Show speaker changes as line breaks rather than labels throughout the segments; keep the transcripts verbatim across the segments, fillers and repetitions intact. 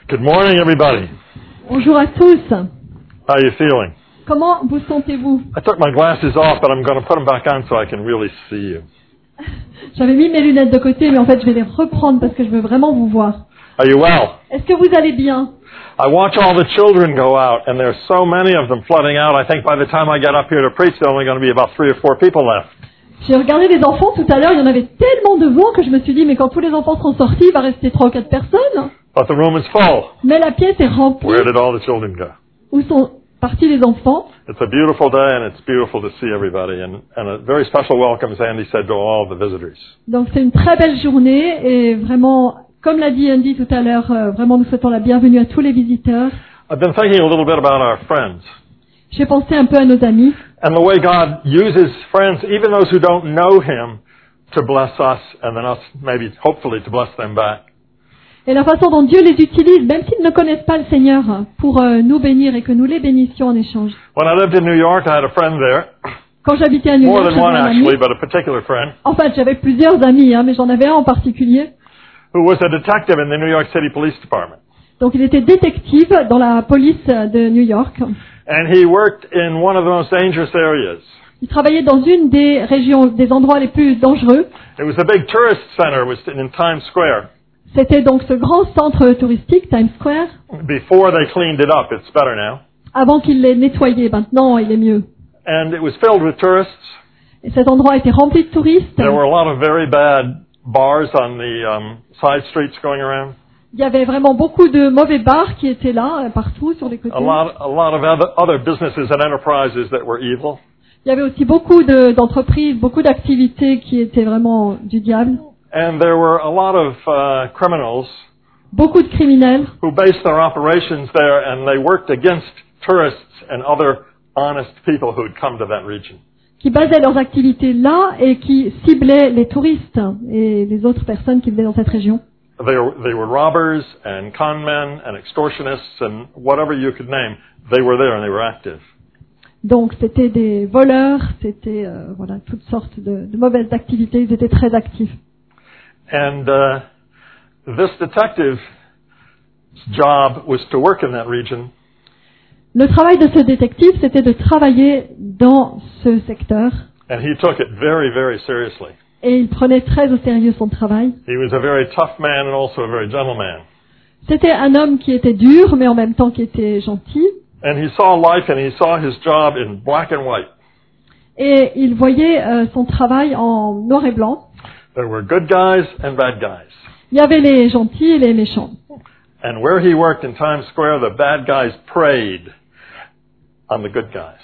Good morning, everybody.
Bonjour à tous.
How are you feeling?
Comment vous sentez-vous?
I took my glasses off, but I'm going to put them back on so I can really see you.
J'avais mis mes lunettes de côté, mais en fait, je vais les reprendre parce que je veux vraiment vous voir.
Are you well?
Est-ce que vous allez bien?
I watch all the children go out, and there's so many of them flooding out. I think by the time I get up here to preach, there's only going to be about three or four people left.
J'ai regardé les enfants tout à l'heure, il y en avait tellement devant que je me suis dit, mais quand tous les enfants seront sortis, il va rester trois ou quatre personnes.
But the room is full.
Mais la pièce est remplie.
Where did all the children go?
Où sont partis les enfants?
It's a beautiful day, and it's beautiful to see everybody. And, and a very special welcome, as Andy said, to all the visitors.
Donc c'est une très belle journée et vraiment, comme l'a dit Andy tout à l'heure, euh, vraiment nous souhaitons la bienvenue à tous les visiteurs.
I've been thinking a little bit about our friends.
J'ai pensé un peu à nos amis.
And the way God uses friends, even those who don't know Him, to bless us, and then us maybe, hopefully, to bless them back.
Et la façon dont Dieu les utilise, même s'ils ne connaissent pas le Seigneur, pour euh, nous bénir et que nous les bénissions en échange.
When I lived in New York, I had a friend there.
Quand j'habitais à New
More
York,
than one,
j'avais un ami.
actually, but a particular friend,
En fait, j'avais plusieurs amis, hein, mais j'en avais un en particulier.
who was a detective in the New York City Police Department.
Donc il était détective dans la police de New York.
And he worked in one of the most dangerous areas.
Il travaillait dans une des régions, des endroits les plus dangereux.
It was a big tourist center. It was in Times Square.
C'était donc ce grand centre touristique, Times Square,
Before they cleaned it up, it's better now.
avant qu'il l'ait nettoyé. Maintenant, il est mieux.
And it was filled with tourists.
Et cet endroit était rempli de touristes.
There were a lot of very bad bars on the um, side streets going around.
Il y avait vraiment beaucoup de mauvais bars qui étaient là, euh, partout, sur les côtés.
A lot, a lot of other, other businesses and enterprises that were evil.
Il y avait aussi beaucoup de- d'entreprises, beaucoup d'activités qui étaient vraiment du diable.
And there were a lot of uh, criminals
Beaucoup de criminels
who based their operations there, and they worked against tourists and other honest people who had come to that region.
qui basaient leurs activités là et qui ciblaient les touristes et les autres personnes qui venaient dans cette région.
They were, they were robbers and con men and extortionists and whatever you could name. They were there and they were active.
Donc c'était des voleurs, c'était euh, voilà toutes sortes de, de mauvaises activités. Ils étaient très actifs.
And uh, this detective's job was to work in that region.
Le travail de ce détective, c'était de travailler dans ce secteur
And he took it very, very seriously.
et il prenait très au sérieux son travail.
He was a very tough man and also a very gentle man.
C'était un homme qui était dur, mais en même temps qui était gentil.
And he saw life and he saw his job in black and white.
Et il voyait euh, son travail en noir et blanc.
There were good guys and bad guys.
Il y avait les gentils et les méchants.
And where he worked in Times Square, the bad guys preyed on the good guys.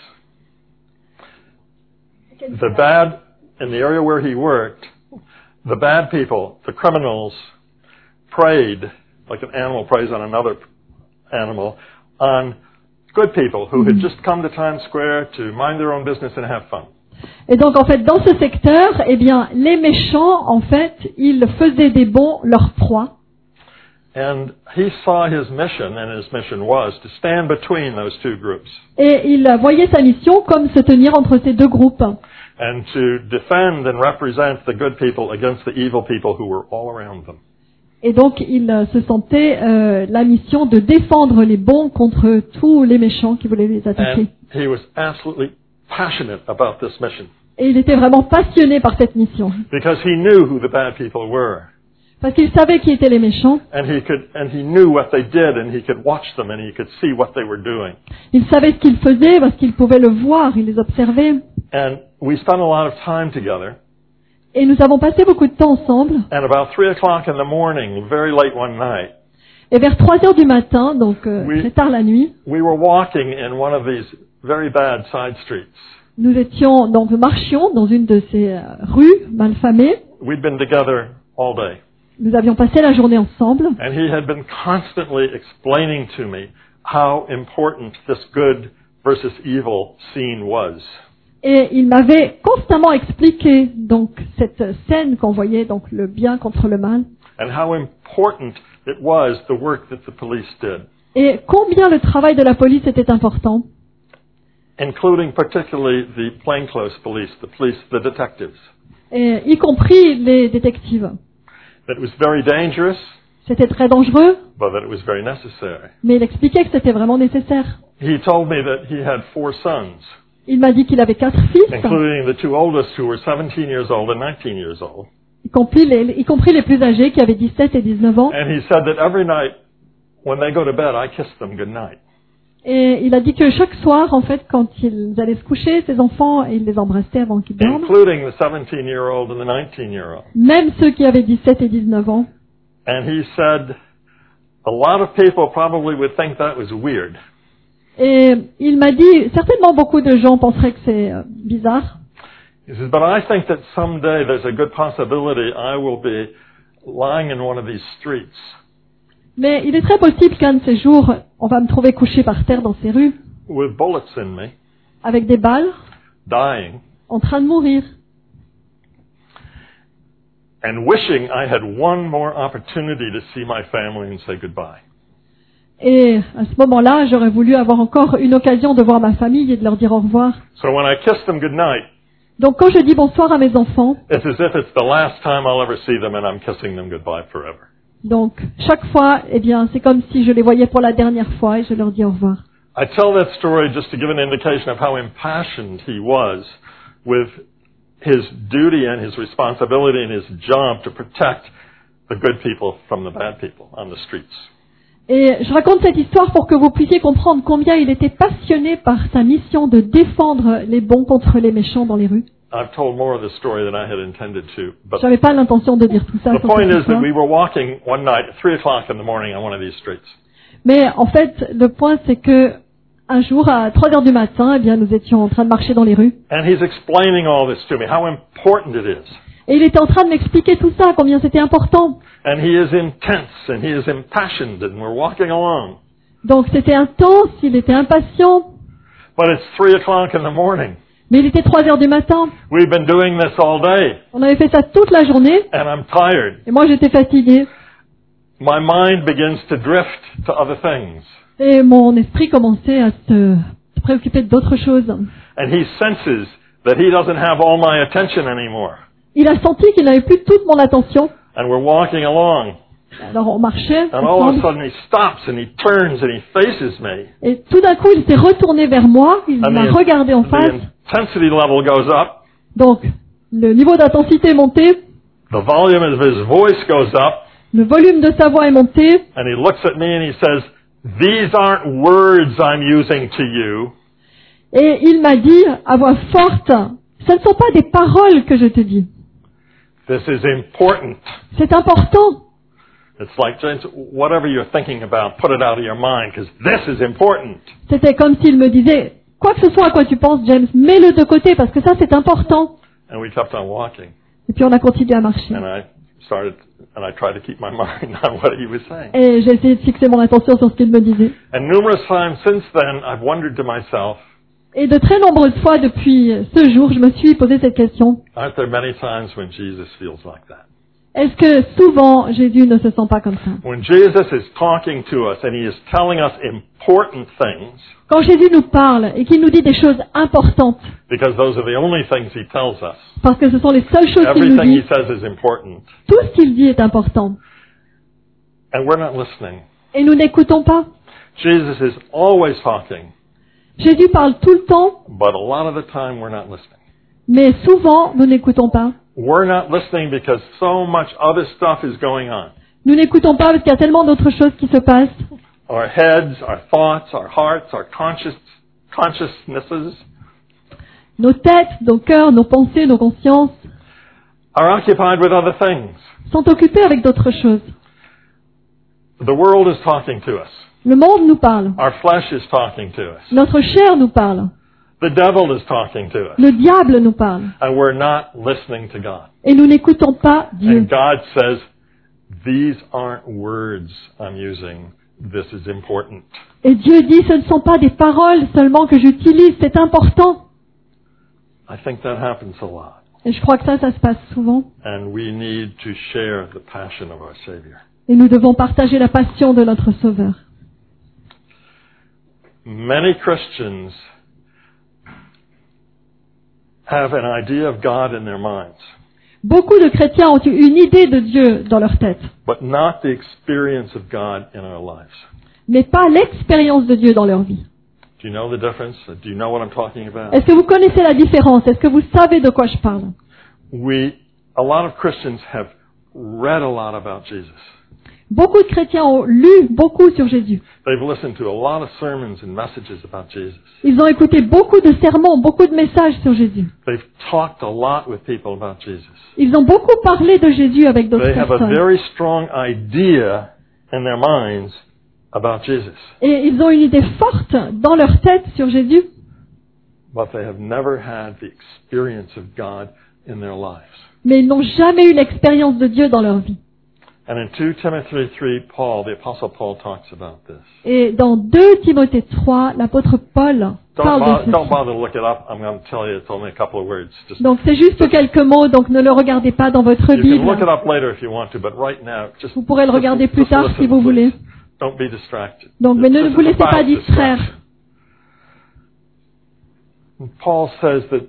The bad, in the area where he worked, the bad people, the criminals, preyed, like an animal preys on another animal, on good people who had just come to Times Square to mind their own business and have fun.
Et donc en fait, dans ce secteur, eh bien, les méchants, en fait, ils faisaient des bons leur proie.
And he saw his mission, and his mission was to stand between those two groups
Et il voyait sa mission comme se tenir entre ces deux groupes.
and to defend and represent the good people against the evil people who were all around them.
Et donc il euh, se sentait euh, la mission de défendre les bons contre tous les méchants qui voulaient les attaquer.
And he was absolutely passionate about this mission
Et il était vraiment passionné par cette mission.
because he knew who the bad people were.
Parce qu'il savait qui étaient les méchants.
And he could, and he knew what they did, and he could watch them, and he could see what they were doing.
Il savait ce qu'ils faisaient parce qu'il pouvait le voir, il les observait.
And we spent a lot of time together.
Et nous avons passé beaucoup de temps ensemble.
And about three o'clock in the morning, very late one night,
Et vers trois heures du matin, donc euh,
Oui.
très tard la nuit,
we were walking in one of these very bad side streets.
nous étions, donc nous marchions dans une de ces euh, rues malfamées.
We'd been together all day.
Nous avions passé la journée ensemble.
And he had been constantly explaining to me how important this good versus evil scene was.
Et il m'avait constamment expliqué donc cette scène qu'on voyait, donc le bien contre le mal,
And how important it was, the work that the police did.
et combien le travail de la police était important,
Including particularly the plainclothes police, the police, the detectives.
et y compris les détectives.
That it was very dangerous,
C'était très dangereux,
but that it was very necessary.
mais il expliquait que c'était vraiment nécessaire.
He told me that he had four sons,
Il m'a dit qu'il avait quatre fils,
including the two oldest who were seventeen years old and nineteen years old.
y compris les, y compris les plus âgés qui avaient dix-sept et dix-neuf ans.
And he said that every night when they go to bed, I kiss them goodnight.
Et il a dit que chaque soir, en fait, quand ils allaient se coucher, ses enfants, il les embrassait avant qu'ils dorment.
Including the seventeen-year-old and the nineteen-year-old.
Même ceux qui avaient dix-sept et dix-neuf ans.
And he said, a lot of people probably would think that was weird.
Et il m'a dit, certainement beaucoup de gens penseraient que c'est euh, bizarre.
He says, but I think that someday there's a good possibility I will be lying in one of these streets.
Mais il est très possible qu'un de ces jours, on va me trouver couché par terre dans ces rues,
With bullets in me,
avec des balles,
dying,
en train de mourir.
and wishing I had one more opportunity to see my family and say goodbye.
Et à ce moment-là, j'aurais voulu avoir encore une occasion de voir ma famille et de leur dire au revoir.
So when I kiss them goodnight,
Donc quand je dis bonsoir à mes enfants,
it's as if it's the last time I'll ever see them and I'm kissing them goodbye forever.
donc chaque fois, eh bien, c'est comme si je les voyais pour la dernière fois et je leur dis au revoir.
I tell that story just to give an indication of how impassioned he was with his duty and his responsibility and his job to protect the good people from the bad people on the streets.
Et je raconte cette histoire pour que vous puissiez comprendre combien il était passionné par sa mission de défendre les bons contre les méchants dans les rues.
I've told more of the story than I had intended to, but
J'avais pas l'intention de dire tout ça
the
sur
point
cette
is that
histoire.
we were walking one night at three o'clock in the morning on one of these streets.
Mais en fait, le point c'est que un jour à trois heures du matin, eh bien, nous étions en train de marcher dans les rues.
And he's explaining all this to me, how important it is.
Et il était en train de m'expliquer tout ça, combien c'était important.
And he is intense and he is impassioned and we're walking along.
Donc c'était intense, il était impatient,
But it's three o'clock in the morning.
mais il était trois heures du matin.
We've been doing this all day
On avait fait ça toute la journée,
and I'm tired.
et moi j'étais fatiguée.
My mind begins to drift to other things.
Et mon esprit commençait à se, se préoccuper d'autres choses.
And he senses that he doesn't have all my attention anymore.
Il a senti qu'il n'avait plus toute mon attention.
And we're walking along.
Alors on marchait
And all of a
ensemble,
sudden he stops and he turns and he faces me.
et tout d'un coup il s'est retourné vers moi, il
And
m'a
the,
regardé en
the
face.
intensity level goes up.
Donc le niveau d'intensité est monté,
The volume of his voice goes up.
le volume de sa voix est monté,
And he looks at me and he says, these aren't words I'm using to you.
et il m'a dit à voix forte, ce ne sont pas des paroles que je te dis,
This is important.
c'est important.
It's like, James, whatever you're thinking about, put it out of your mind because this is important.
C'était comme s'il me disait, quoi que ce soit à quoi tu penses, James, mets-le de côté parce que ça c'est important.
And we kept on walking.
Et puis on a continué à marcher.
And I started, and I tried to keep my mind on what he was saying.
Et j'ai essayé de fixer mon attention sur ce qu'il me disait.
And numerous times since then, I've wondered to myself,
Et de très nombreuses fois depuis ce jour, je me suis posé cette question.
aren't there many times when Jesus feels like that?
Est-ce que souvent Jésus ne se sent pas comme ça?
When Jesus is talking to us and he is telling us important things,
Quand Jésus nous parle et qu'il nous dit des choses importantes,
because those are the only things he tells us,
parce que ce sont les seules choses qu'il nous
everything
dit,
he says is important,
tout ce qu'il dit est important.
and we're not listening.
Et nous n'écoutons pas.
Jesus is always talking,
Jésus parle tout le temps,
but a lot of the time we're not listening.
mais souvent nous n'écoutons pas.
We're not listening because so much other stuff is going on.
Nous n'écoutons pas parce qu'il y a tellement d'autres choses qui se passent.
Our heads, our thoughts, our hearts, our conscious, consciousnesses
Nos têtes, nos cœurs, nos pensées, nos consciences
are occupied with other things.
sont occupés avec d'autres choses.
The world is talking to us.
Le monde nous parle.
Our flesh is talking to us.
Notre chair nous parle.
The devil is talking to us.
Le diable nous parle.
And we're not listening to God.
Et nous n'écoutons pas Dieu.
And God says, these aren't words I'm using. This is important.
Et Dieu dit, ce ne sont pas des paroles seulement que j'utilise, c'est important.
I think that happens a lot.
Et je crois que ça, ça se passe souvent.
And we need to share the passion of our Savior.
Et nous devons partager la passion de notre Sauveur.
Many Christians have an idea of God in their minds.
Beaucoup de chrétiens ont eu une idée de Dieu dans leur tête,
but not the experience of God in our lives.
mais pas l'expérience de Dieu dans leur vie.
Do you know the difference? Do you know what I'm talking about?
Est-ce que vous connaissez la différence? Est-ce que vous savez de quoi je parle?
We, a lot of Christians have read a lot about Jesus.
Beaucoup de chrétiens ont lu beaucoup sur Jésus.
They've listened to a lot of sermons and messages about Jesus.
Ils ont écouté beaucoup de sermons, beaucoup de messages sur Jésus.
They've talked a lot with people about Jesus.
Ils ont beaucoup parlé de Jésus avec d'autres
They have a
personnes.
very strong idea in their minds about Jesus,
Et ils ont une idée forte dans leur tête sur Jésus,
but they have never had the experience of God in their lives.
mais ils n'ont jamais eu l'expérience de Dieu dans leur vie.
And in Second Timothy three, Paul, the Apostle Paul, talks about this.
Et dans deux Timothée trois, l'apôtre Paul
Don't,
parle
bother,
de
don't
ceci.
bother to look it up. I'm going to tell you it's only a couple of words. Just,
Donc c'est juste quelques mots, donc ne le regardez pas dans votre
you can look it
Bible.
up later if you want to, but right now, just,
Vous pourrez le
just-
regarder plus
just
tard
listen,
si vous
please.
voulez.
Don't be distracted.
Donc, mais ne
This
vous
is
laissez pas
about
distraire.
distraction. And Paul says that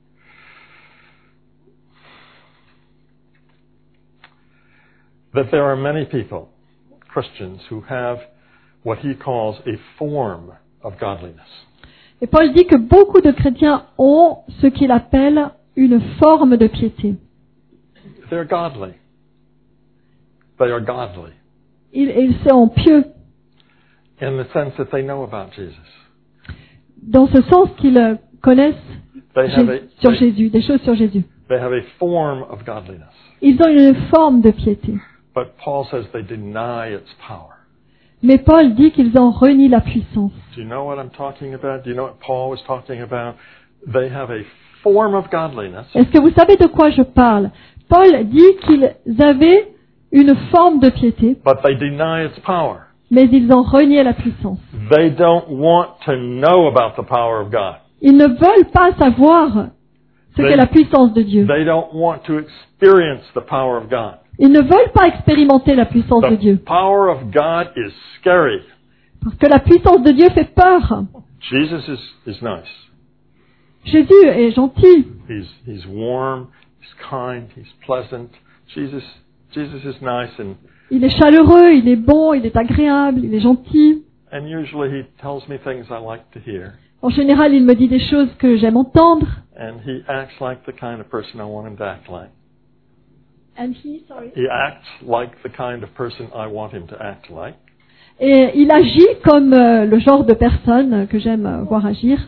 that there are many people, Christians, who have what he calls a form of godliness.
Et Paul dit que beaucoup de chrétiens ont ce qu'il appelle une forme de piété.
They're godly. They are godly
Ils, ils sont pieux
in the sense that they know about Jesus.
dans ce sens qu'ils connaissent
They have a,
Jé- sur
they,
Jésus, des choses sur Jésus.
they have a form of godliness.
Ils ont une forme de piété.
But Paul says they deny its power.
Mais Paul dit qu'ils en renient la puissance.
Do you know what I'm talking about? Do you know what Paul was talking about? They have a form of godliness,
Est-ce que vous savez de quoi je parle? Paul dit qu'ils avaient une forme de piété,
but they deny its power.
mais ils en reniaient la puissance.
They don't want to know about the power of God.
Ils ne veulent pas savoir ce qu'est la puissance de Dieu.
They don't want to experience the power of God.
Ils ne veulent pas expérimenter la puissance de
The
Dieu.
power of God is scary.
Parce que la puissance de Dieu fait peur.
Jesus is, is nice.
Jésus est gentil.
He's, he's warm, he's kind, he's pleasant. Jesus, Jesus is nice, and,
Il est chaleureux, il est bon, il est agréable, il est gentil.
and usually he tells me things I like to hear.
En général, il me dit des choses que j'aime entendre.
And he acts like the kind of person I want him to act like.
And he, sorry.
He acts like the kind of person I want him to act like.
Et il agit comme euh, le genre de personne que j'aime euh, voir agir.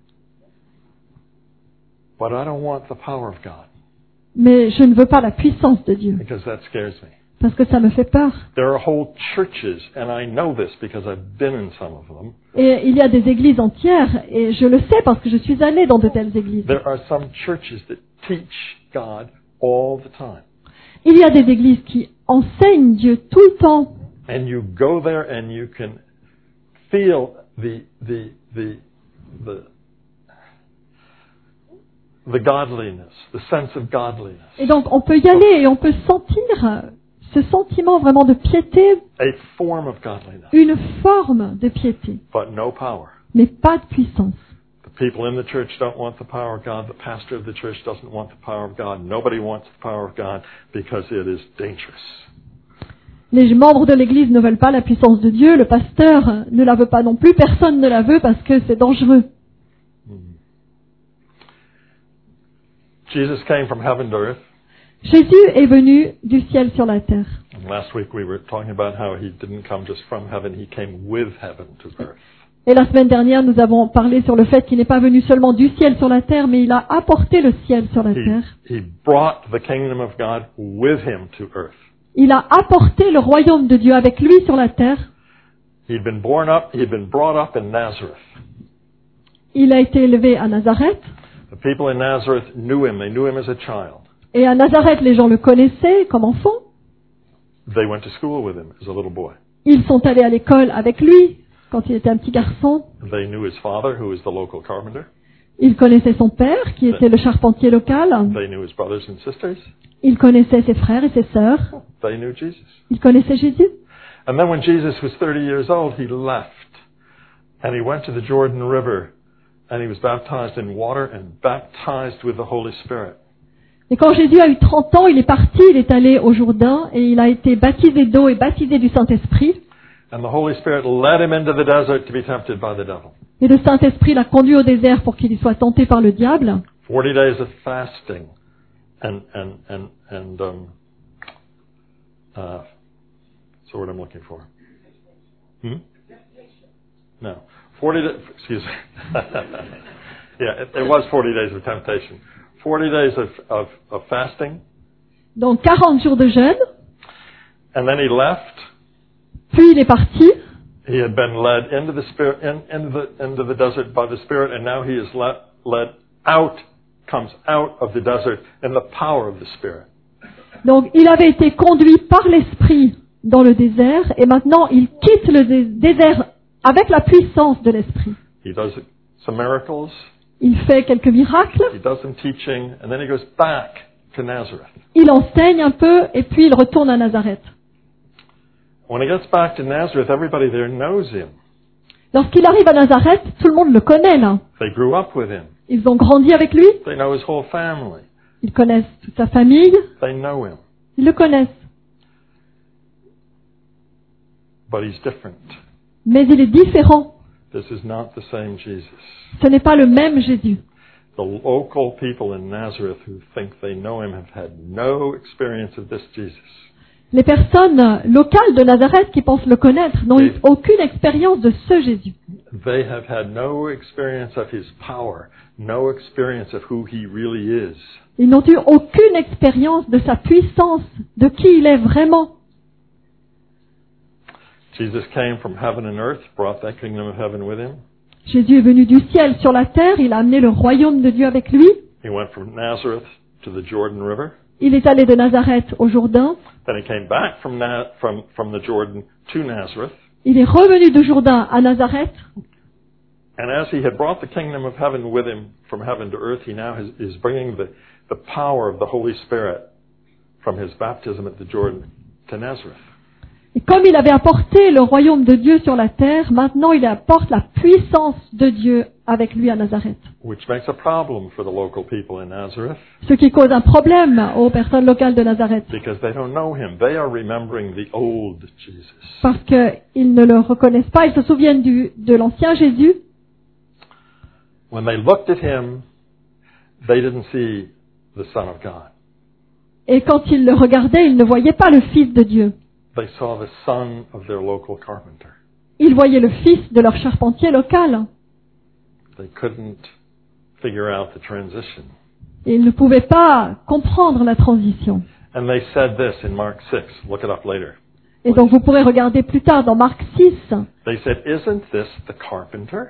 But I don't want the power of God,
Mais je ne veux pas la puissance de Dieu,
because that scares me.
parce que ça me fait peur.
There are whole churches, and I know this because I've been in some of them.
Et il y a des églises entières, et je le sais parce que je suis allée dans de telles églises.
There are some churches that teach God all the time.
Il y a des églises qui enseignent Dieu tout le temps.
And you go there and you can feel the, the, the, the, the godliness, the sense of godliness.
Et donc on peut y aller et on peut sentir ce sentiment vraiment de piété,
A form of godliness,
une forme de piété,
but no power.
mais pas de puissance.
The people in the church don't want the power of God. The pastor of the church doesn't want the power of God. Nobody wants the power of God because it is dangerous.
Les membres de l'église ne veulent pas la puissance de Dieu, le pasteur ne la veut pas non plus, personne ne la veut parce que c'est dangereux.
Jesus came from heaven to earth.
Jésus est venu du ciel sur la terre.
And last week we were talking about how he didn't come just from heaven, he came with heaven to earth.
Et la semaine dernière, nous avons parlé sur le fait qu'il n'est pas venu seulement du ciel sur la terre, mais il a apporté le ciel sur la
He,
terre.
he brought the kingdom of God with him to earth.
Il a apporté le royaume de Dieu avec lui sur la terre.
He'd been born up, he'd been brought up in Nazareth.
Il a été élevé à Nazareth.
The people in Nazareth knew him, they knew him as a child.
Et à Nazareth, les gens le connaissaient comme enfant.
They went to school with him as a little boy.
Ils sont allés à l'école avec lui quand il était un petit garçon.
They knew his father, who was the local carpenter.
Ils connaissaient son père, qui était le charpentier local.
They knew his brothers and sisters.
Ils connaissaient ses frères et ses sœurs.
They knew Jesus.
Ils connaissaient Jésus.
And then when Jesus was thirty years old, he left. And he went to the Jordan River. And he was baptized in water and baptized with the Holy Spirit.
Et quand Jésus a eu trente ans, il est parti, il est allé au Jourdain et il a été baptisé d'eau et baptisé du Saint-Esprit.
And the Holy Spirit led him into the desert to be tempted by the devil.
Et le Saint-Esprit l'a conduit au désert pour qu'il y soit tenté par le diable.
Forty days of fasting and and and and um. Uh, so what I'm looking for? Hmm? No, forty. Da- excuse me. Yeah, it, it was forty days of temptation. Forty days of, of of fasting.
Donc quarante jours de jeûne.
And then he left.
Puis il est parti.
He had been led into the spirit, in, into the into the desert by the Spirit, and now he is led led out, comes out of the desert in the power of the Spirit.
Donc il avait été conduit par l'Esprit dans le désert et maintenant il quitte le dé- désert avec la puissance de l'Esprit.
He does some miracles.
Il fait quelques miracles.
He does some teaching, and then he goes back to Nazareth.
Il enseigne un peu et puis il retourne à Nazareth.
When he gets back to Nazareth, everybody there knows him.
Lorsqu'il arrive à Nazareth, tout le monde le connaît là.
They grew up with him.
Ils ont grandi avec lui.
They know his whole family.
Ils connaissent toute sa famille.
They know him.
Ils le connaissent.
But he's different.
Mais il est différent.
This is not the same Jesus.
Ce n'est pas le même Jésus.
The local people in Nazareth who think they know him have had no experience of this Jesus.
Les personnes locales de Nazareth qui pensent le connaître n'ont eu aucune expérience de ce Jésus.
They have had no experience of his power, no experience of who he really is.
Ils n'ont eu aucune expérience de sa puissance, de qui il est vraiment.
Jesus came from heaven and earth, brought that kingdom of heaven with him.
Jésus est venu du ciel sur la terre, il a amené le royaume de Dieu avec lui.
He went from Nazareth to the Jordan River.
Il est allé de Nazareth au Jourdain.
Then he came back from, Na- from, from the Jordan to Nazareth.
Il est revenu de Jourdain à Nazareth.
And as he had brought the kingdom of heaven with him from heaven to earth, he now has, is bringing the, the power of the Holy Spirit from his baptism at the Jordan to Nazareth.
Et comme il avait apporté le royaume de Dieu sur la terre, maintenant il apporte la puissance de Dieu avec lui à Nazareth.
Which makes a problem for the local people in Nazareth
Ce qui cause un problème aux personnes locales de Nazareth.
because they don't know him. They are remembering the old Jesus.
Parce qu'ils ne le reconnaissent pas, ils se souviennent du, de l'ancien Jésus.
When they looked at him, they didn't see the Son of God.
Et quand ils le regardaient, ils ne voyaient pas le Fils de Dieu.
They saw the son of their local carpenter.
Ils voyaient le fils de leur charpentier local.
They couldn't figure out the transition.
Et ils ne pouvaient pas comprendre la transition.
And they said this in Mark six. Look it up later.
Et donc vous pourrez regarder plus tard dans Marc six.
They said, "Isn't this the carpenter?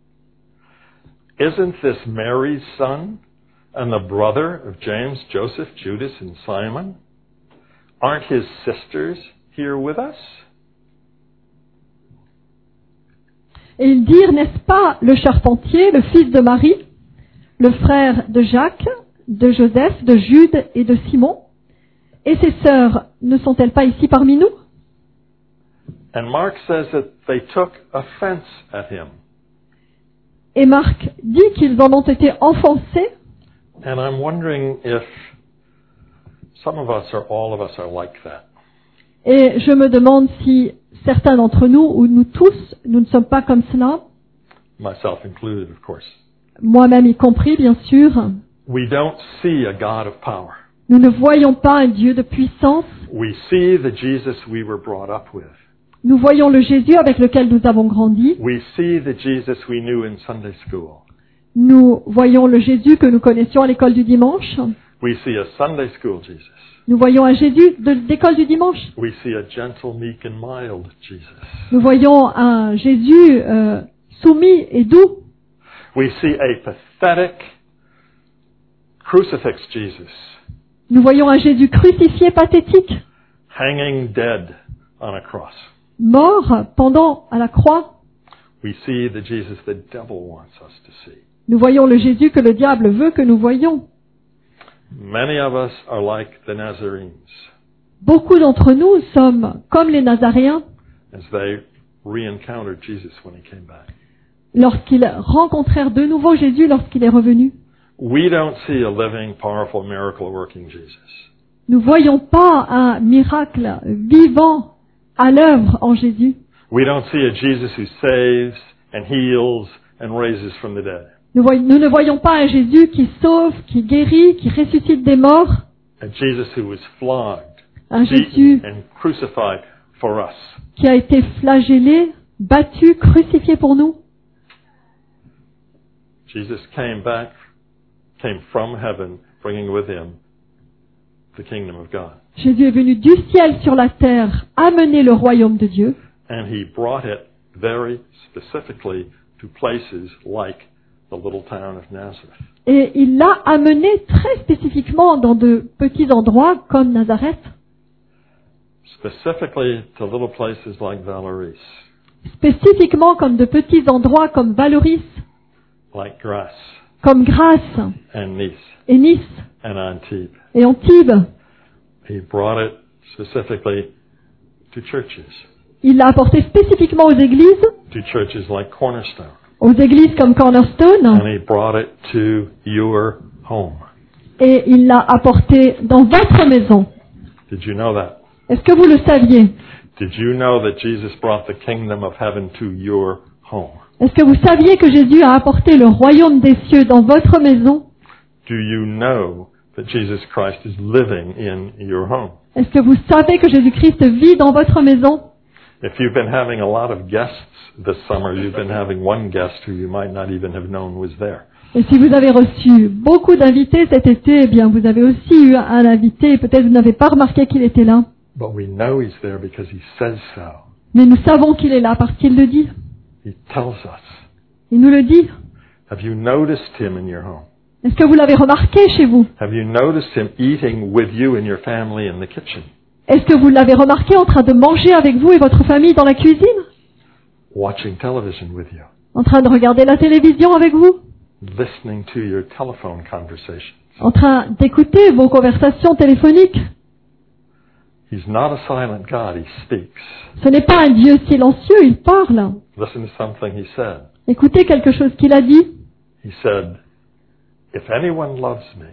Isn't this Mary's son and the brother of James, Joseph, Judas, and Simon? Aren't his sisters here with us?"
Et ils dirent, n'est-ce pas le charpentier, le fils de Marie, le frère de Jacques, de Joseph, de Jude et de Simon? Et ses sœurs ne sont-elles pas ici parmi nous?
And Mark says that they took offense at him.
Et Marc dit qu'ils en ont été offensés.
And I'm wondering if some of us or all of us are like that.
Et je me demande si certains d'entre nous, ou nous tous, nous ne sommes pas comme cela,
Myself included, of course.
moi-même y compris, bien sûr.
We don't see a God of power.
Nous ne voyons pas un Dieu de puissance.
We see the Jesus we were brought up with.
Nous voyons le Jésus avec lequel nous avons grandi.
We see the Jesus we knew in Sunday school.
Nous voyons le Jésus que nous connaissions à l'école du dimanche.
We see a Sunday school Jesus.
Nous voyons un Jésus de l'école du dimanche.
We see a gentle, meek, and mild Jesus.
Nous voyons un Jésus euh, soumis et doux.
We see a pathetic crucifix Jesus,
Nous voyons un Jésus crucifié pathétique,
hanging dead on a cross.
mort pendant à la croix.
We see the Jesus the devil wants us to see.
Nous voyons le Jésus que le diable veut que nous voyions.
Many of us are like the Nazarenes
Beaucoup d'entre nous sommes comme les Nazaréens
as they re-encountered Jesus when he came back.
lorsqu'ils rencontrèrent de nouveau Jésus lorsqu'il est revenu.
We don't see a living, powerful, miracle-working Jesus.
Nous ne voyons pas un miracle vivant à l'œuvre en Jésus.
We don't see a Jesus who saves and heals and raises from the dead.
Nous, voy- nous ne voyons pas un Jésus qui sauve, qui guérit, qui ressuscite des morts.
A Jesus who was flogged,
Un
beaten,
Jésus
and crucified for us.
qui a été flagellé, battu, crucifié pour nous.
Jesus came back, came from heaven, bringing with him the kingdom of God.
Jésus est venu du ciel sur la terre, amener le royaume de Dieu.
And he brought it very specifically to places like the little town of Nazareth.
Et il l'a amené très spécifiquement dans de petits endroits comme Nazareth,
Specifically to little places like Valoris,
spécifiquement comme de petits endroits comme Valoris,
like Grasse
comme Grasse
and Nice
et Nice
and Antibes.
et Antibes.
He brought it specifically to churches,
Il l'a apporté spécifiquement aux églises,
to churches like Cornerstone.
aux églises comme Cornerstone,
And he brought it to your home.
et il l'a apporté dans votre maison.
Did you know that?
Est-ce que vous le saviez?
Did you know that Jesus brought the kingdom of heaven to your home?
Est-ce que vous saviez que Jésus a apporté le royaume des cieux dans votre maison?
Do you know that Jesus Christ is living in your home?
Est-ce que vous savez que Jésus-Christ vit dans votre maison?
If you've been having a lot of guests this summer, you've been having one guest who you might not even have known was there.
Et si vous avez reçu beaucoup d'invités cet été, eh bien vous avez aussi eu un invité et peut-être vous n'avez pas remarqué qu'il était là.
But we know he's there because he says so.
Mais nous savons qu'il est là parce qu'il le dit.
He tells us.
Il nous le dit.
Have you noticed him in your home?
Est-ce que vous l'avez remarqué chez vous?
Have you noticed him eating with you and your family in the kitchen?
Est-ce que vous l'avez remarqué en train de manger avec vous et votre famille dans la cuisine?
Watching television with you?
En train de regarder la télévision avec vous?
Listening to your telephone conversations?
En train d'écouter vos conversations téléphoniques?
He's not a silent God, he speaks.
Ce n'est pas un Dieu silencieux, il parle.
Listen to something he said.
Écoutez quelque chose qu'il a dit.
He said, if anyone loves me,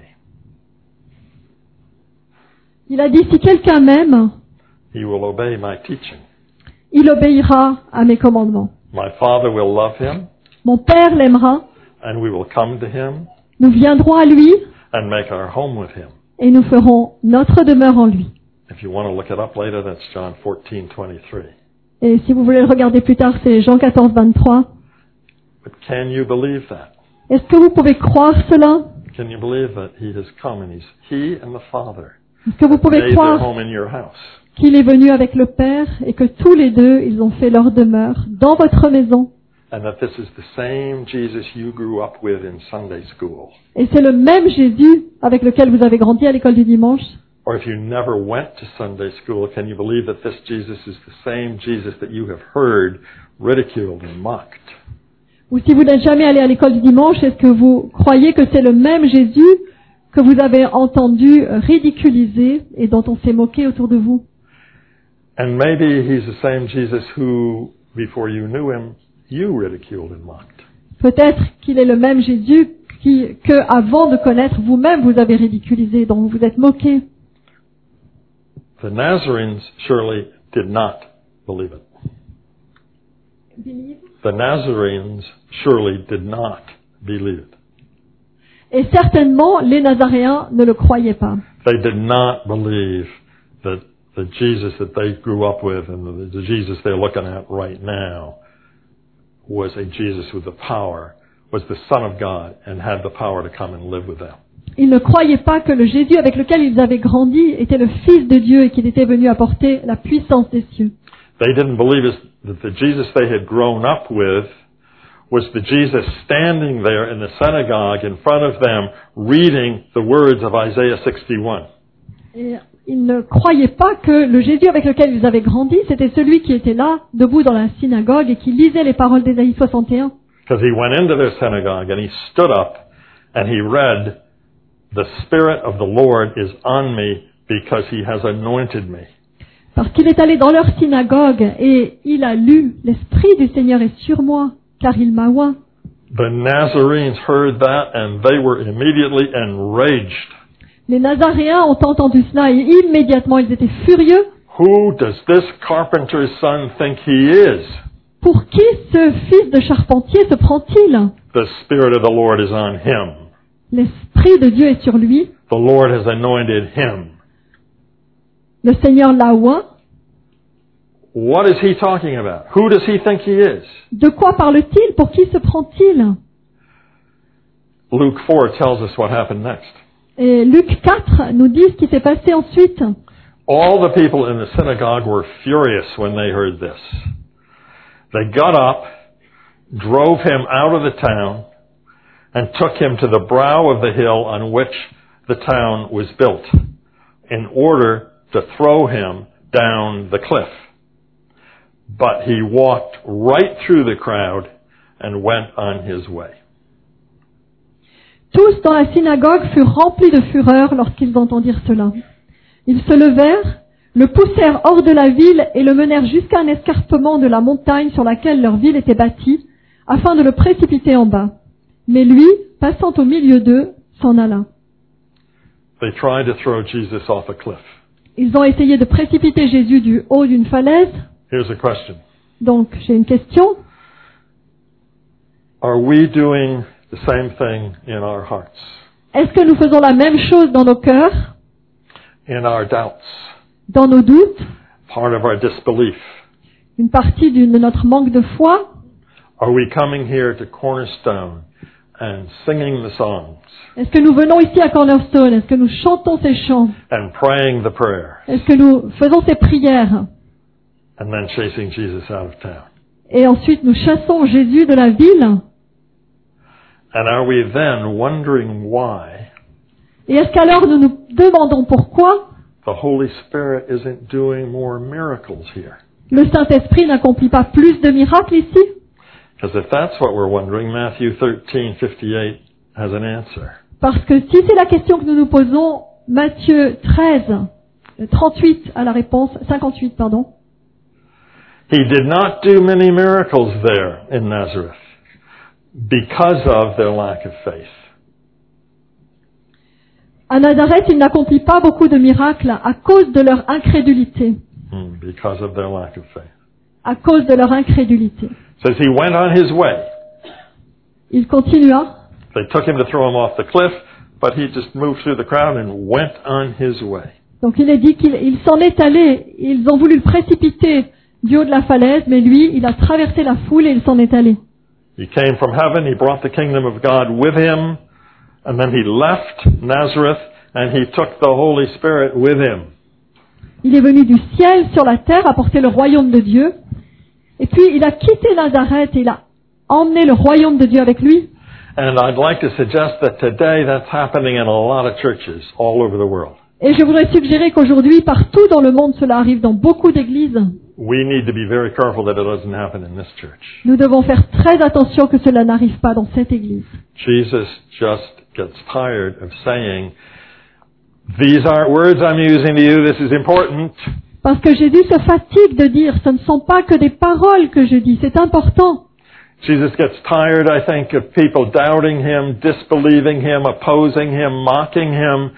Il a dit, si quelqu'un m'aime,
he will obey my teaching.
il obéira à mes commandements.
My Father will love him,
Mon Père l'aimera,
and we will come to him
nous viendrons à lui
and make our home with him.
et nous ferons notre demeure en lui.
If you want to look it up later, that's John fourteen twenty-three.
Et si vous voulez le regarder plus tard, c'est Jean quatorze, vingt-trois.
But can you believe that?
Est-ce que vous pouvez croire cela?
Can you believe that he has come and he's he and the Father
Est-ce que vous pouvez
made their
croire
home in your house?
qu'il est venu avec le Père et que tous les deux, ils ont fait leur demeure dans votre maison?
And that this is the same Jesus you grew up with in Sunday school.
Et c'est le même Jésus avec lequel vous avez grandi à l'école du dimanche?
Or if you never went to Sunday school, can you believe that this Jesus is the same Jesus that you have heard ridiculed and mocked?
Ou si vous n'êtes jamais allé à l'école du dimanche, est-ce que vous croyez que c'est le même Jésus que vous avez entendu ridiculiser et dont on s'est moqué autour de vous?
And maybe he's the same Jesus who, before you knew him, you ridiculed and mocked.
Peut-être qu'il est le même Jésus qui, que, avant de connaître vous-même, vous avez ridiculisé, dont vous vous êtes moqué.
The Nazarenes surely did not believe it. The Nazarenes surely did not believe it.
Et certainement, les Nazaréens ne le croyaient pas.
They did not believe that the Jesus that they grew up with and the, the Jesus they're looking at right now was a Jesus with the power, was the Son of God and had the power to come and live with them.
Ils ne croyaient pas que le Jésus avec lequel ils avaient grandi était le Fils de Dieu et qu'il était venu apporter la puissance des cieux.
They didn't believe that the Jesus they had grown up with was the Jesus standing there in the synagogue in front of them reading the words of Isaiah sixty-one.
Et ils ne croyaient pas que le Jésus avec lequel ils avaient grandi, c'était celui qui était là, debout dans la synagogue et qui lisait les paroles d'Ésaïe soixante et un.
Because he went into their synagogue and he stood up and he read, "The Spirit of the Lord is on me because he has anointed me."
Parce qu'il est allé dans leur synagogue et il a lu, l'Esprit du Seigneur est sur moi, car il m'a oint.
The Nazarenes heard that and they were immediately enraged.
Les Nazaréens ont entendu cela et immédiatement ils étaient furieux.
Who does this carpenter's son think he is?
Pour qui ce fils de charpentier se prend-il?
The Spirit of the Lord is on him.
L'Esprit de Dieu est sur lui.
The Lord has anointed him.
Le Seigneur l'a oint.
What is he talking about? Who does he think he is?
De quoi parle-t-il? Pour qui se prend-il?
Luke four tells us what happened next.
Et Luc quatre nous dit ce qui s'est passé ensuite.
All the people in the synagogue were furious when they heard this. They got up, drove him out of the town, and took him to the brow of the hill on which the town was built, in order to throw him down the cliff. But he walked right through the crowd and went on his way.
Tous dans la synagogue furent remplis de fureur lorsqu'ils entendirent cela. Ils se levèrent, le poussèrent hors de la ville et le menèrent jusqu'à un escarpement de la montagne sur laquelle leur ville était bâtie, afin de le précipiter en bas. Mais lui, passant au milieu d'eux, s'en alla.
They tried to throw Jesus off a cliff.
Ils ont essayé de précipiter Jésus du haut d'une falaise.
Here's a question.
Donc, j'ai une question.
Are we doing the same thing in our hearts,
Est-ce que nous faisons la même chose dans nos cœurs,
in our doubts,
dans nos doutes,
part of our disbelief?
une partie de notre manque de foi?
Are we coming here to Cornerstone and singing the songs
Est-ce que nous venons ici à Cornerstone? Est-ce que nous chantons ces chants?
and praying the prayer
Est-ce que nous faisons ces prières?
and then chasing Jesus out of town?
Et ensuite nous chassons Jésus de la ville?
And are we then wondering why
Et est-ce qu'alors nous nous demandons pourquoi
the Holy Spirit isn't doing more miracles here?
le Saint-Esprit n'accomplit pas plus de miracles ici?
Because if that's what we're wondering, Matthew thirteen fifty-eight has an answer.
Parce que si c'est la question que nous nous posons, Matthieu treize, trente-huit à la réponse, cinquante-huit, pardon.
He did not do many miracles there in Nazareth because of their lack of faith.
À Nazareth, il n'accomplit pas beaucoup de miracles à cause de leur incrédulité.
Hmm, because of their lack of faith.
À cause de leur incrédulité.
It says he went on his way.
Il continua.
They took him to throw him off the cliff, but he just moved through the crowd and went on his way.
Donc il est dit qu'il il s'en est allé. Ils ont voulu le précipiter du haut de la falaise, mais lui, il a traversé la foule et il s'en est allé.
He came from heaven, he brought the kingdom of God with him, and then he left Nazareth and he took the Holy Spirit with him.
Il est venu du ciel sur la terre apporter le royaume de Dieu. Et puis il a quitté Nazareth et il a emmené le royaume de Dieu avec lui.
And I'd like to suggest that today that's happening in a lot of churches all over the world.
Et je voudrais suggérer qu'aujourd'hui, partout dans le monde, cela arrive dans beaucoup d'églises.
We need to be very careful that it doesn't happen in this church.
Nous devons faire très attention que cela n'arrive pas dans cette église.
Jesus just gets tired of saying, these aren't words I'm using to you, this is important.
Parce que Jésus se fatigue de dire, ce ne sont pas que des paroles que je dis, c'est important.
Jesus gets tired, I think, of people doubting him, disbelieving him, opposing him, mocking him.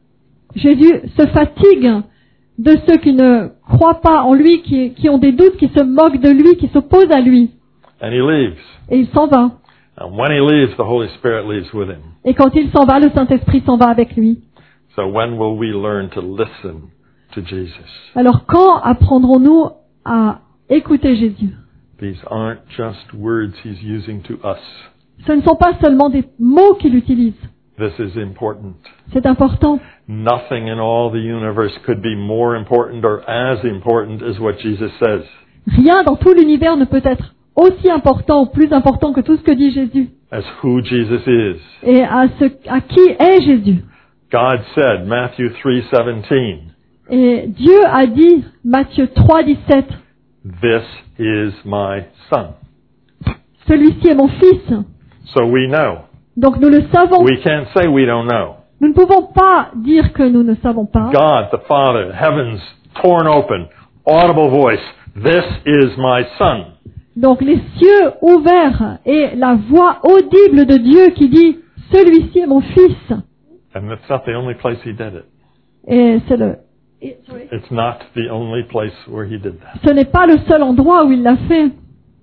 Jésus se fatigue de ceux qui ne croient pas en lui, qui, qui ont des doutes, qui se moquent de lui, qui s'opposent à lui.
And he leaves.
Et il s'en va.
And when he leaves, the Holy Spirit leaves with him.
Et quand il s'en va, le Saint-Esprit s'en va avec lui.
So when will we learn to listen to Jesus?
Alors quand apprendrons-nous à écouter Jésus?
These aren't just words he's using to us.
Ce ne sont pas seulement des mots qu'il utilise.
This is important.
C'est important.
Nothing in all the universe could be more important or as important as what Jesus says.
Rien dans tout l'univers ne peut être aussi important ou plus important que tout ce que dit Jésus.
As who Jesus is.
Et à, ce, à qui est Jésus.
God said, Matthew three seventeen.
Et Dieu a dit, Matthieu trois dix-sept,
This is my son.
celui-ci est mon fils.
So we know.
Donc nous le savons.
We can't say we don't know.
Nous ne pouvons pas dire que nous ne savons pas.
God, the Father, heavens torn open, audible voice, this is my son.
Donc les cieux ouverts et la voix audible de Dieu qui dit « Celui-ci est mon fils
And that's not the only place he did it. ».
Et c'est le,
It's not the only place where he did that.
ce n'est pas le seul endroit où il l'a fait.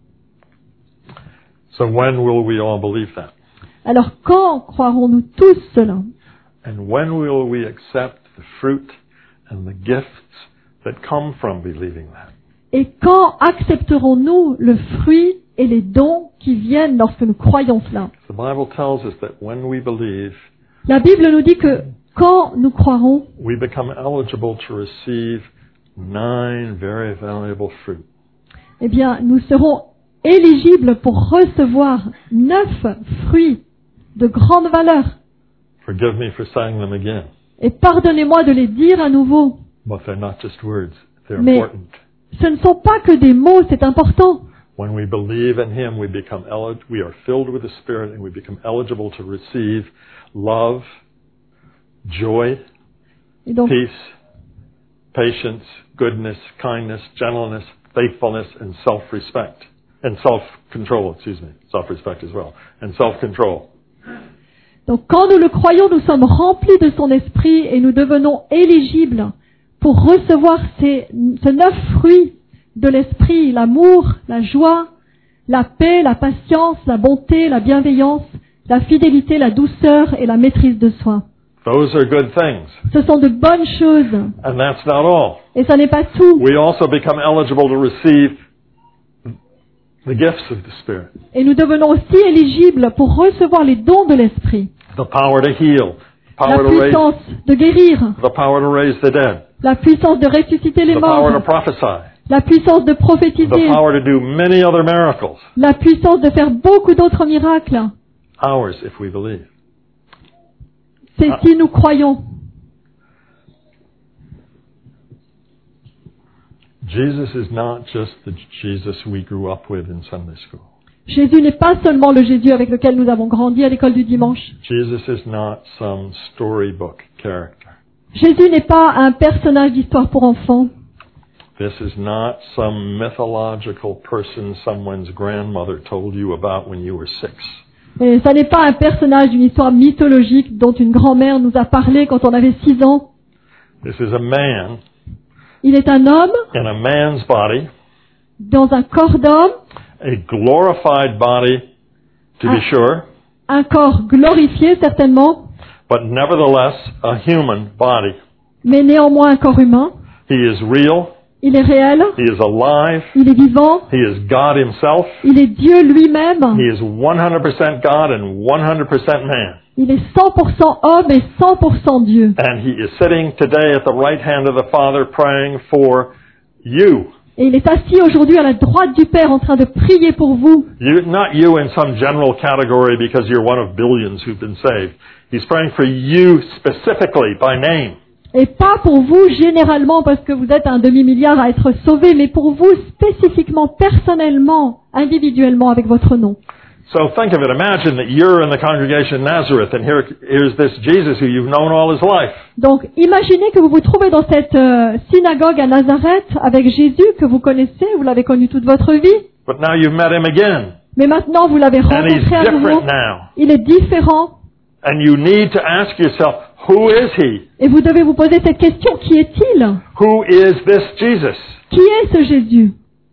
So when will we all believe that?
Alors quand croirons-nous tous cela?
And when will we accept the fruit and the gifts that come from believing that?
Et quand accepterons-nous le fruit et les dons qui viennent lorsque nous croyons cela?
The Bible tells us that when we believe,
La Bible nous dit que quand nous croirons,
we become eligible to receive nine very valuable fruit.
eh bien, nous serons éligibles pour recevoir neuf fruits de grande valeur.
Forgive me for saying them again,
Et pardonnez-moi de les dire à nouveau.
but they're not just words. They're
Mais
important.
ce ne sont pas que des mots, c'est important.
When we believe in Him, we become elig- we are filled with the Spirit, and we become eligible to receive love, joy,
Et donc,
peace, patience, goodness, kindness, gentleness, faithfulness, and self-respect. And self-control, excuse me. Self-respect as well. And self-control.
donc quand nous le croyons, nous sommes remplis de son esprit et nous devenons éligibles pour recevoir ces, ce neuf fruit de l'esprit, l'amour, la joie, la paix, la patience, la bonté, la bienveillance, la fidélité, la douceur et la maîtrise de soi.
Those are good things.
Ce sont de bonnes choses.
And that's not all.
Et ça n'est pas tout.
We also become eligible to receive the gifts of the Spirit.
Et nous devenons aussi éligibles pour recevoir les dons de l'esprit.
The power to heal. The
La
power to raise,
puissance de guérir,
the power to raise the dead.
la puissance de ressusciter les
The power to
morts,
prophesy.
la puissance de
The
prophétiser,
power to do many other miracles.
la puissance de faire beaucoup d'autres miracles.
Ours if we believe.
C'est si nous croyons.
Jesus is not just the Jesus we grew up with in Sunday school.
Jésus n'est pas seulement le Jésus avec lequel nous avons grandi à l'école du dimanche.
Jesus is not some storybook character.
Jésus n'est pas un personnage d'histoire pour enfants.
This is not some mythological person someone's grandmother told you about when you were six.
Et ça n'est pas un personnage d'une histoire mythologique dont une grand-mère nous a parlé quand on avait six ans.
This is a man
Il est un homme
in a man's body,
dans un corps d'homme,
a glorified body to be
Ah.
sure,
un corps glorifié certainement,
but nevertheless a human body.
mais néanmoins un corps humain.
He is real,
Il est réel,
he is alive,
il est vivant,
he is God himself,
il est Dieu lui-même,
he is one hundred percent God and one hundred percent man.
il est cent pour cent homme et cent pour cent Dieu.
And he is sitting today at the right hand of the Father praying for you.
Et il est assis aujourd'hui à la droite du Père en train de prier pour vous.
You, not you in some general category because you're one of billions who've been saved. He's praying for you specifically by name.
Et pas pour vous généralement parce que vous êtes un demi-milliard à être sauvé, mais pour vous spécifiquement, personnellement, individuellement avec votre nom.
So think of it. Imagine that you're in the congregation in Nazareth and here, here's this Jesus who you've known all his life.
Donc imaginez que vous vous trouvez dans cette euh, synagogue à Nazareth avec Jésus que vous connaissez, vous l'avez connu toute votre vie,
But now you've met him again.
mais maintenant vous l'avez
And he's
rencontré à nouveau.
different now.
Il est différent
And you need to ask yourself, who is he?
et vous devez vous poser cette question, qui est-il?
Who is this Jesus?
Qui est ce Jésus?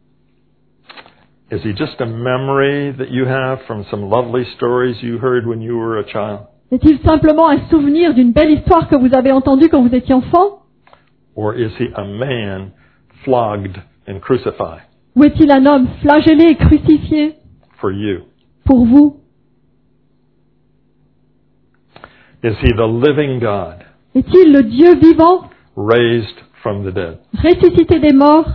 Is he just a memory that you have from some lovely stories you heard when you were a child?
Est-il simplement un souvenir d'une belle histoire que vous avez entendue quand vous étiez enfant?
Or is he a man flogged and crucified
Ou est-il un homme flagellé et crucifié
for you?
pour vous?
Is he the living God
Est-il le Dieu vivant,
raised from the dead?
ressuscité des morts?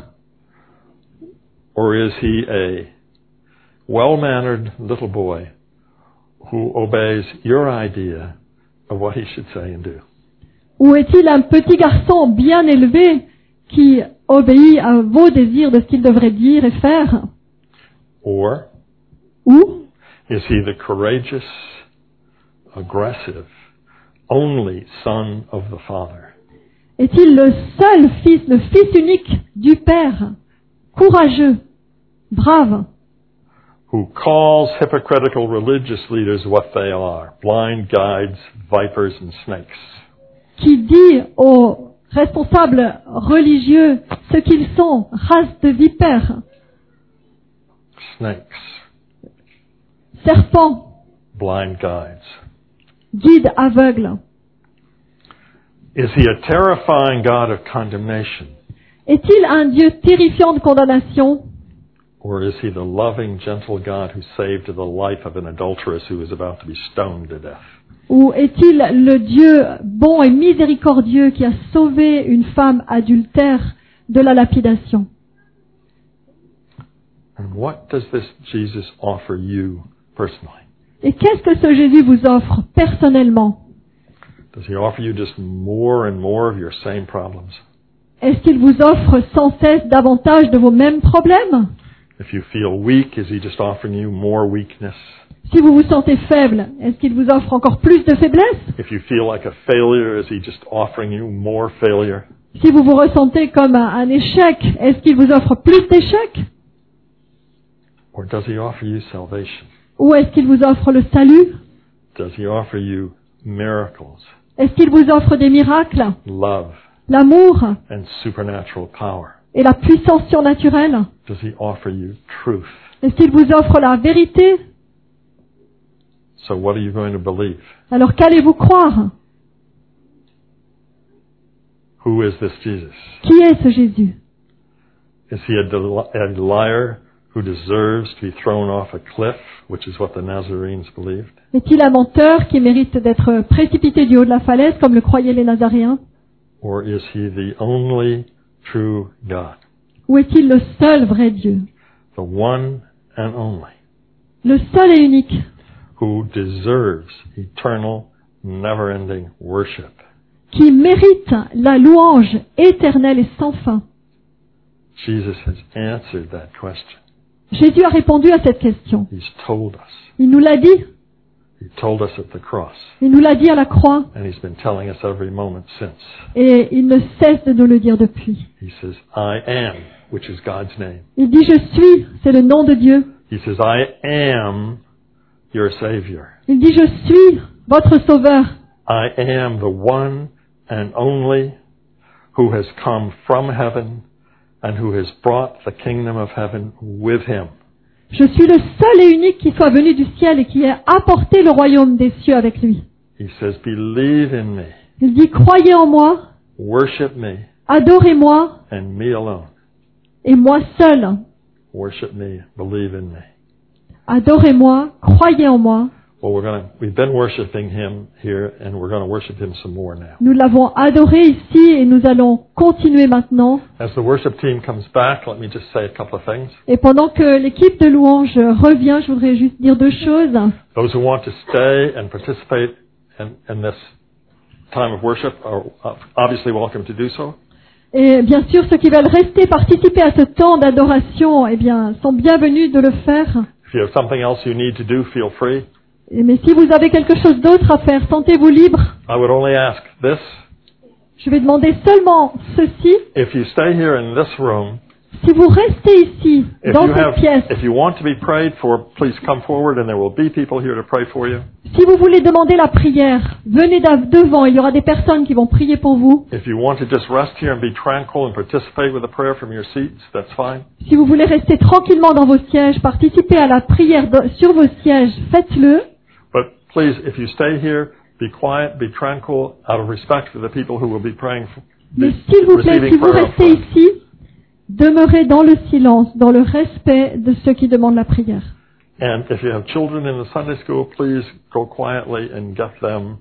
Or is he a well-mannered little boy who obeys your idea of what he should say and do?
Ou est-il un petit garçon bien élevé qui obéit à vos désirs de ce qu'il devrait dire et faire?
Or
Ou
is he the courageous, aggressive, only son of the Father?
est-il le seul fils, le fils unique du Père, courageux, brave,
who calls hypocritical religious leaders what they are, blind guides, vipers, and snakes.
Qui dit aux responsables religieux ce qu'ils sont, race de vipères,
Snakes,
serpents,
blind guides.
guides aveugles.
Is he a terrifying God of condemnation?
Est-il un Dieu terrifiant de condamnation?
Or is he the loving, gentle God who saved the life of an adulteress who was about to be stoned to death?
Ou est-il le Dieu bon et miséricordieux qui a sauvé une femme adultère de la lapidation?
And what does this Jesus offer you personally?
Et qu'est-ce que ce Jésus vous offre personnellement?
Does he offer you just more and more of your same problems?
Est-ce qu'il vous offre sans cesse davantage de vos mêmes problèmes?
If you feel weak, is he just offering you more weakness?
Si vous vous sentez faible, est-ce qu'il vous offre encore plus de faiblesse?
If you feel like a failure, is he just offering you more failure?
Si vous vous ressentez comme un, un échec, est-ce qu'il vous offre plus d'échecs?
Or does he offer you salvation?
Ou est-ce qu'il vous offre le salut?
Does he offer you miracles,
Est-ce qu'il vous offre des miracles,
love,
l'amour
and supernatural power?
et la puissance surnaturelle?
Does he offer you truth?
Est-ce qu'il vous offre la vérité?
So what are you going to believe?
Alors qu'allez-vous croire?
Who is this Jesus?
Qui est ce Jésus?
Is he a, del- a liar who deserves to be thrown off a cliff, which is what the Nazarenes believed?
Est-il un menteur qui mérite d'être précipité du haut de la falaise comme le croyaient les Nazaréens?
Or is he the only true God,
Ou est-il le seul vrai Dieu?
the one and only,
Le seul et unique
who deserves eternal, never-ending worship?
qui mérite la louange éternelle et sans fin?
Jesus has answered that question.
Jésus a répondu à cette question.
He's told us.
Il nous l'a dit.
He told us at the cross.
Il nous l'a dit à la croix.
And he's been telling us every moment since.
Et il ne cesse de nous le dire depuis.
He says, I am, which is God's name.
Il dit je suis, c'est le nom de Dieu.
He says, I am your Savior.
Il dit je suis votre sauveur.
I am the one and only who has come from heaven and who has brought the kingdom of heaven with him.
Je suis le seul et unique qui soit venu du ciel et qui ait apporté le royaume des cieux avec lui.
He says, believe in me,
Il dit croyez en moi,
worship me,
adorez-moi
and me alone.
et moi seul.
Worship me, believe in me.
Adorez-moi, croyez en moi.
Well, we're going to, we've been worshiping him here, and we're going to worship him some more now.
Nous l'avons adoré ici et nous allons continuer maintenant.
As the worship team comes back, let me just say a couple of things.
Et pendant que l'équipe de louange revient, je voudrais juste dire deux choses.
Those who want to stay and participate in, in this time of worship are obviously welcome to do so.
Et bien sûr, ceux qui veulent rester participer à ce temps d'adoration, eh bien, sont bienvenus de le faire.
If you have something else you need to do, feel free.
Et mais si vous avez quelque chose d'autre à faire, sentez-vous libre.
I would only ask this.
Je vais demander seulement ceci.
If you stay here in this room,
Si vous restez ici,
if
dans
you
cette
have,
pièce,
if you want to be prayed for, please come forward and there will be people here to pray for you.
si vous voulez demander la prière, venez d'av- devant, il y aura des personnes qui vont prier pour vous.
If you want to just rest here and be tranquil and participate with a prayer from your seats, that's fine.
Si vous voulez rester tranquillement dans vos sièges, participer à la prière de- sur vos sièges, faites-le.
But please, if you stay here, be quiet, be tranquil, out of respect for the people who will be praying for,
Mais
be
s'il vous plaît,
receiving
si vous
prayer up
restez
front.
ici, demeurez dans le silence, dans le respect de ceux qui demandent la prière.
And if you have children in the Sunday school, please go quietly and get them.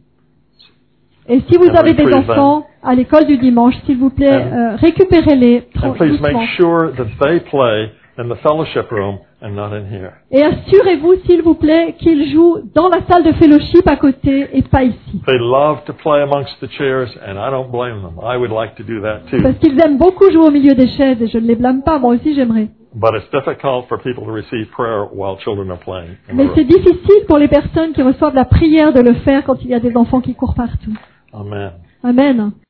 Et si vous
And
avez des
retrieve them.
enfants à l'école du dimanche, s'il vous plaît,
And-
euh, récupérez-les
And
tran-
please make
doucement.
sure that they play in the fellowship room and not in here.
Et assurez-vous, s'il vous plaît, qu'ils jouent dans la salle de fellowship à côté et pas ici.
They love to play amongst the chairs, and I don't blame them. I would like to do that too.
Parce qu'ils aiment beaucoup jouer au milieu des chaises et je ne les blâme pas, moi aussi j'aimerais.
But it's difficult for people to receive prayer while children are playing in the
Mais c'est
room.
difficile pour les personnes qui reçoivent la prière de le faire quand il y a des enfants qui courent partout.
Amen.
Amen.